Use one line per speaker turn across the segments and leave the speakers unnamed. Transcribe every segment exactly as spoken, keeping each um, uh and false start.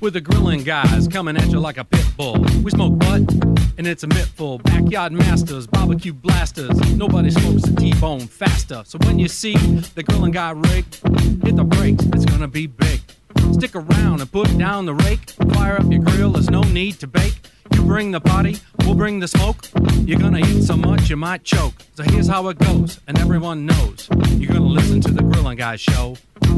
with the grilling guys coming at you like a pit bull. We smoke butt, and it's a mittful. Backyard masters, barbecue blasters. Nobody smokes a T-bone faster. So when you see the grilling guy rig, hit the brakes, it's gonna be big. Stick around and put down the rake. Fire up your grill, there's no need to bake. You bring the party, we'll bring the smoke. You're gonna eat so much you might choke. So here's how it goes, and everyone knows. You're gonna listen to the Grilling Guys show.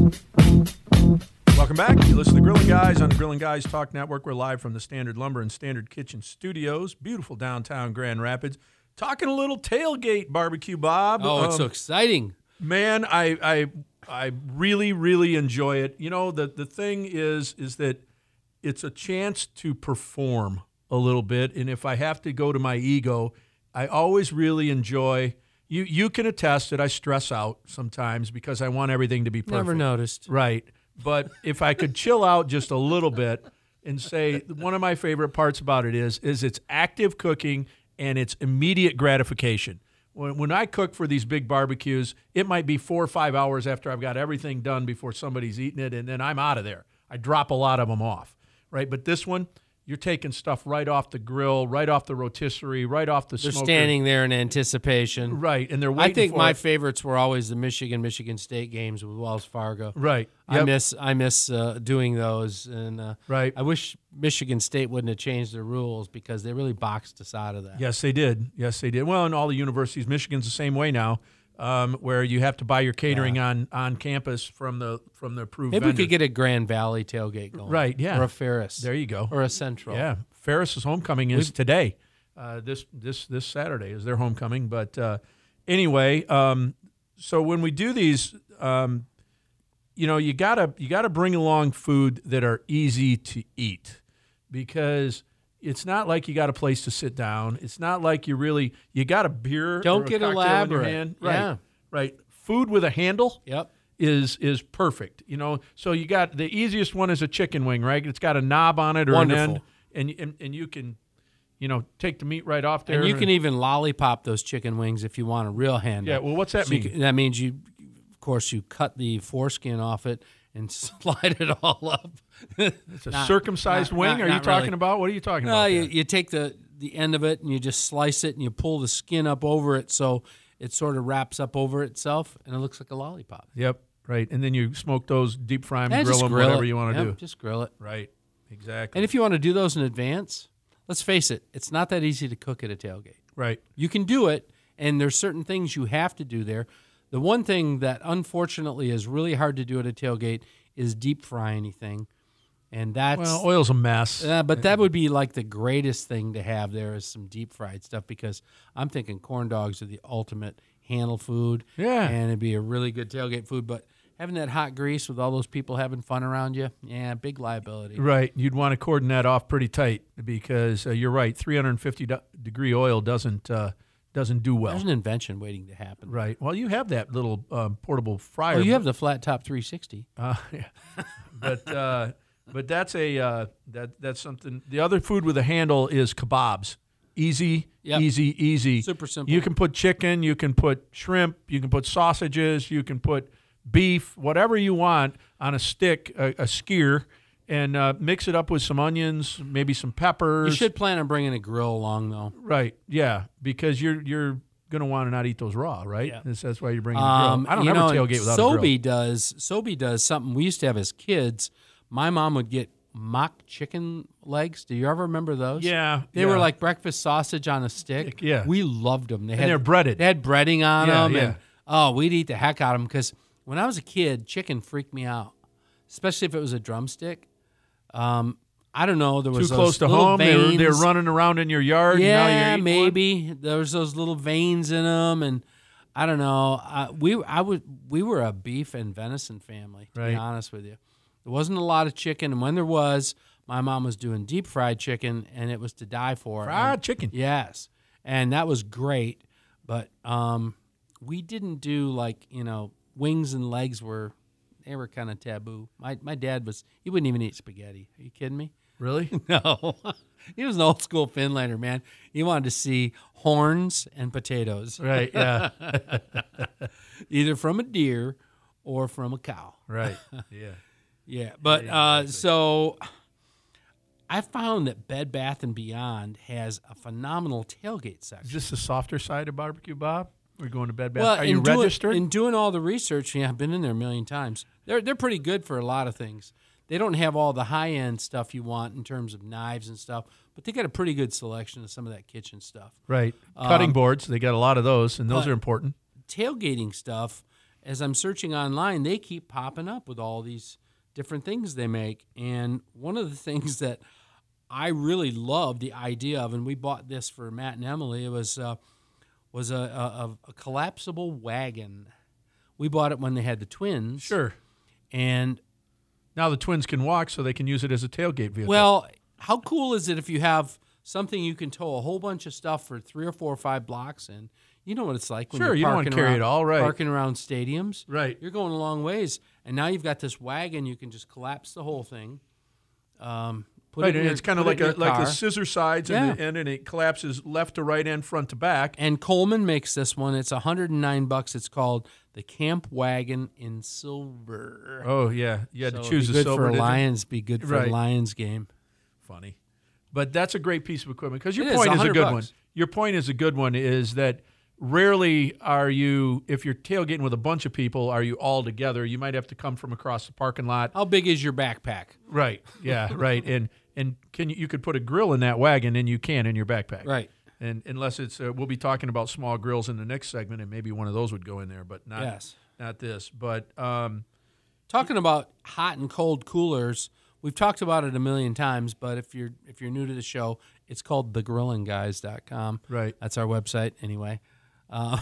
Welcome back. You listen to Grilling Guys on the Grilling Guys Talk Network. We're live from the Standard Lumber and Standard Kitchen Studios, beautiful downtown Grand Rapids. Talking a little tailgate barbecue, Bob.
Oh, it's
um,
so exciting.
Man, I, I I really, really enjoy it. You know, the, the thing is, is that it's a chance to perform a little bit. And if I have to go to my ego, I always really enjoy, you, you can attest that I stress out sometimes because I want everything to be perfect.
Never noticed.
Right. But if I could chill out just a little bit and say one of my favorite parts about it is, is it's active cooking and it's immediate gratification. When, when I cook for these big barbecues, it might be four or five hours after I've got everything done before somebody's eating it, and then I'm out of there. I drop a lot of them off, right? But this one, you're taking stuff right off the grill, right off the rotisserie, right off the
They're
smoker.
standing there in anticipation.
Right, and they're waiting
I think
for
my
it.
favorites were always the Michigan, Michigan State games with Wells Fargo.
Right.
I
Yep.
miss I miss uh, doing those, and uh,
Right.
I wish Michigan State wouldn't have changed their rules because they really boxed us out of that.
Yes, they did. Yes, they did. Well, in all the universities, Michigan's the same way now, um, where you have to buy your catering
Yeah.
on, on campus from the from the approved
Maybe
vendor.
we could get a Grand Valley tailgate going.
Right, yeah.
Or a Ferris.
There you go.
Or a Central.
Yeah, Ferris's homecoming is
We've-
today. Uh, this this this Saturday is their homecoming. But uh, anyway, um, so when we do these, um, you know, you gotta you gotta bring along food that are easy to eat, because it's not like you got a place to sit down. It's not like you really you got a beer.
Don't
or a
get
cocktail in your
elaborate.
hand. Right,
Yeah.
right. Food with a handle.
Yep.
Is is perfect, you know. So you got the easiest one is a chicken wing, right? It's got a knob on it or
Wonderful.
an end, and, and and you can, you know, take the meat right off there.
And you can even lollipop those chicken wings if you want a real handle.
Yeah. Well, what's that
So you
mean?
can- that means you, of course, you cut the foreskin off it and slide it all up.
It's a circumcised
not-
wing.
not-
are you
not
talking
really.
about? What are you talking
No,
about?
you,
there?
you take the, the end of it and you just slice it and you pull the skin up over it so it sort of wraps up over itself and it looks like a lollipop.
Yep. Right. And then you smoke those, deep fry them,
And
grill
just
them,
grill
whatever
it.
you want to
Yep,
do.
Just grill it.
Right. Exactly.
And if you want to do those in advance, let's face it, it's not that easy to cook at a tailgate.
right.
You can do it, and there's certain things you have to do there. The one thing that unfortunately is really hard to do at a tailgate is deep fry anything, and that's
Well, oil's a mess.
uh, but that would be like the greatest thing to have there is some deep fried stuff, because I'm thinking corn dogs are the ultimate handle food.
Yeah.
And it'd be a really good tailgate food, but having that hot grease with all those people having fun around you, yeah, big liability.
Right. You'd want to cordon that off pretty tight, because uh, you're right. three hundred fifty degree oil doesn't uh, doesn't do well.
There's an invention waiting to happen.
Right. Well, you have that little um, portable fryer.
Oh, you have the flat top three sixty.
Uh, yeah. but uh, but that's a uh, that that's something. The other food with a handle is kebabs. Easy,
Yep.
easy, easy.
Super simple.
You can put chicken, you can put shrimp, you can put sausages, you can put beef, whatever you want on a stick, a, a skewer, and uh, mix it up with some onions, maybe some peppers.
You should plan on bringing a grill along, though.
Right. Yeah, because you're you're gonna want to not eat those raw, right?
Yeah.
That's, that's why you're bringing
Um,
the grill. I don't
you
ever
know,
tailgate without
Sobe
a grill.
does Sobe does something we used to have as kids. My mom would get mock chicken legs. Do you ever remember those?
Yeah,
they
yeah.
were like breakfast sausage on a stick.
Yeah.
we loved them. They
And
had,
they're breaded.
They had breading on
Yeah,
them,
yeah.
and oh, we'd eat the heck out of them because when I was a kid, chicken freaked me out, especially if it was a drumstick. Um, I don't know. There was
Too
those
close to
little
home. They were,
veins.
they're running around in your yard. and now
Yeah,
you're eating
maybe there was those little veins in them, and I don't know. Uh, we I would we were a beef and venison family. To
Right.
be honest with you, there wasn't a lot of chicken, and when there was, my mom was doing deep fried chicken, and it was to die for.
Fried
And-
chicken.
yes, and that was great. But um, we didn't do like you know wings and legs were they were kind of taboo. My my dad was he wouldn't even eat spaghetti. Are you kidding me?
Really?
No, he was an old school Finlander, man. He wanted to see horns and potatoes,
Right. Yeah.
either from a deer or from a cow.
right. Yeah.
Yeah, but uh, so I found that Bed Bath and Beyond has a phenomenal tailgate section.
Is this the softer side of barbecue, Bob? We're going to Bed Bath.
Well,
Are you
in doing,
registered?
In doing all the research, yeah, I've been in there a million times. They're they're pretty good for a lot of things. They don't have all the high end stuff you want in terms of knives and stuff, but they got a pretty good selection of some of that kitchen stuff.
Right. Cutting
Um,
boards. They got a lot of those, and those
but-
are important.
Tailgating stuff, as I'm searching online, they keep popping up with all these different things they make. And one of the things that I really love the idea of, and we bought this for Matt and Emily, it was uh, was a, a, a collapsible wagon. We bought it when they had the twins.
Sure.
And,
Now the twins can walk, so they can use it as a tailgate vehicle.
well, how cool is it if you have something you can tow a whole bunch of stuff for three or four or five blocks in? You know what it's like when
Sure,
you're
you don't wanna
parking
carry
around,
it all, right.
parking around stadiums.
Right.
You're going a long ways, and now you've got this wagon. You can just collapse the whole thing. Um, put
right,
it in
and
your,
it's kind of
put
like
it in
a
your
like the
car.
scissor sides
Yeah.
and, the, and and it collapses left to right end, front to back.
And Coleman makes this one. It's one hundred nine bucks. It's called the Camp Wagon in silver.
Oh yeah, you had
So
to
it'd
choose
be
a
good
silver.
for a
didn't you?
Lions. Be good for
Right.
a Lions game.
Funny, but that's a great piece of equipment because your
It is,
point is a
one hundred
good
bucks.
one. Your point is a good one. Is that rarely are you, if you're tailgating with a bunch of people, are you all together? You might have to come from across the parking lot.
How big is your backpack?
Right. Yeah. Right. And and can you, you could put a grill in that wagon, and you can in your backpack.
Right.
And unless it's, uh, we'll be talking about small grills in the next segment, and maybe one of those would go in there, but not
Yes.
not this. But um,
Talking about hot and cold coolers, we've talked about it a million times, but if you're if you're new to the show, it's called the grilling guys dot com.
right.
That's our website anyway. Uh,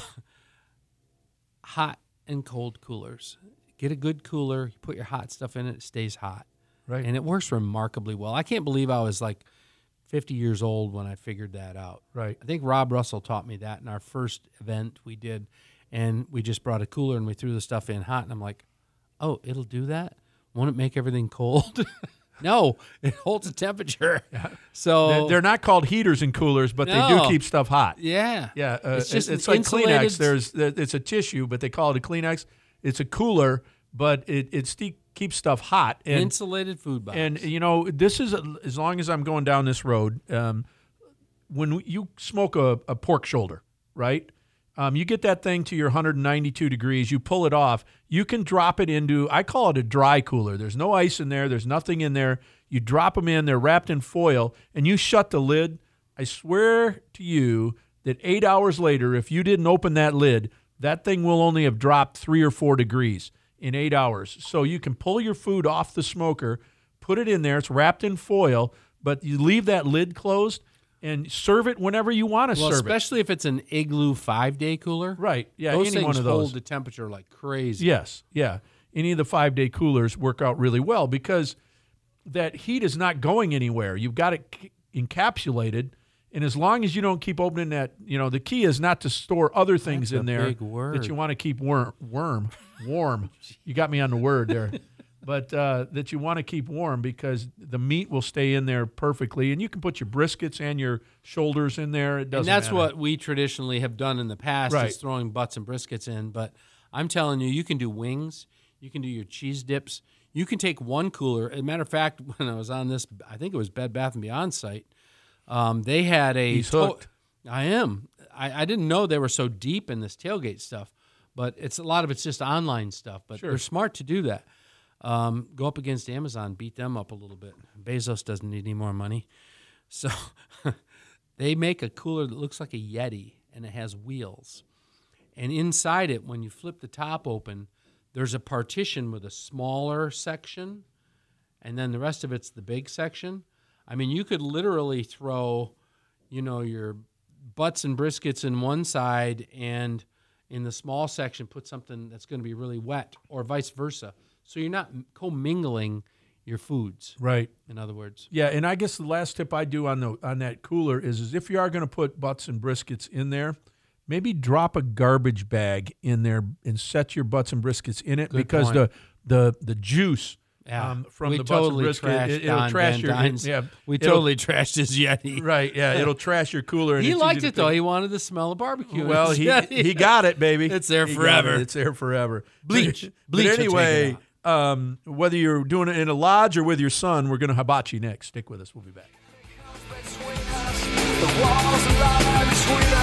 hot and cold coolers. Get a good cooler, you put your hot stuff in it, it stays hot.
Right.
And it works remarkably well. I can't believe I was like fifty years old when I figured that out.
Right.
I think Rob Russell taught me that in our first event we did, and we just brought a cooler and we threw the stuff in hot, and I'm like, oh, it'll do that? Won't it make everything cold? No, it holds the temperature. So
They're, they're not called heaters and coolers, but they do
No.
keep stuff hot.
yeah,
Yeah, uh,
It's just
it's
an
like
insulated-
Kleenex. There's there- it's a tissue, but they call it a Kleenex. It's a cooler, but it it ste- keeps stuff hot.
an
And
insulated food box.
and you know, this is a, as long as I'm going down this road. Um, when you smoke a, a pork shoulder, right? Um, you get that thing to your one hundred ninety-two degrees. You pull it off. You can drop it into, I call it a dry cooler. There's no ice in there. There's nothing in there. You drop them in. They're wrapped in foil, and you shut the lid. I swear to you that eight hours later, if you didn't open that lid, that thing will only have dropped three or four degrees in eight hours. So you can pull your food off the smoker, put it in there. It's wrapped in foil, but you leave that lid closed and serve it whenever you want to
well,
serve it.
especially if it's an Igloo five-day cooler.
Right. Yeah,
those
any
things
one of
hold
those.
the temperature like crazy.
Yes, yeah. Any of the five-day coolers work out really well because that heat is not going anywhere. You've got it c- encapsulated, and as long as you don't keep opening that, you know, the key is not to store other things
That's
in
a
there
big word.
that you want to keep worm, worm, warm. You got me on the word there. But uh, that you want to keep warm because the meat will stay in there perfectly, and you can put your briskets and your shoulders in there. It doesn't
And that's
matter.
what we traditionally have done in the past
Right.
is throwing butts and briskets in. But I'm telling you, you can do wings. You can do your cheese dips. You can take one cooler. As a matter of fact, when I was on this, I think it was Bed Bath and Beyond site, um, they had a...
He's hooked.
I am. I, I didn't know they were so deep in this tailgate stuff. But it's a lot of it's just online stuff. But
Sure.
they're smart to do that. Um, go up against Amazon, beat them up a little bit. Bezos doesn't need any more money. So they make a cooler that looks like a Yeti, and it has wheels. And inside it, when you flip the top open, there's a partition with a smaller section, and then the rest of it's the big section. I mean, you could literally throw, you know, your butts and briskets in one side, and in the small section put something that's going to be really wet, or vice versa. So you're not commingling your foods,
Right.
in other words.
Yeah, and I guess the last tip I do on the on that cooler is, is if you are going to put butts and briskets in there, maybe drop a garbage bag in there and set your butts and briskets in it
Good
because
point.
the the the juice
Yeah.
um, from
we
the
totally
butts and brisket,
trashed
it, it'll
Don
trash
Van
your
Dyne's-
yeah.
We
it'll-
totally trashed his Yeti.
right. Yeah, it'll trash your cooler. And
He
it's
liked
easy
it
to
though.
pick-
He wanted the smell of barbecue. in
Well,
his
he
Yeti.
he got it, baby.
It's there
He got
forever.
it. It's there forever.
Bleach.
But,
Bleach will
but
take it
anyway,
out.
um, whether you're doing it in a lodge or with your son, we're going to hibachi next. Stick with us. We'll be back.
The walls lie between us.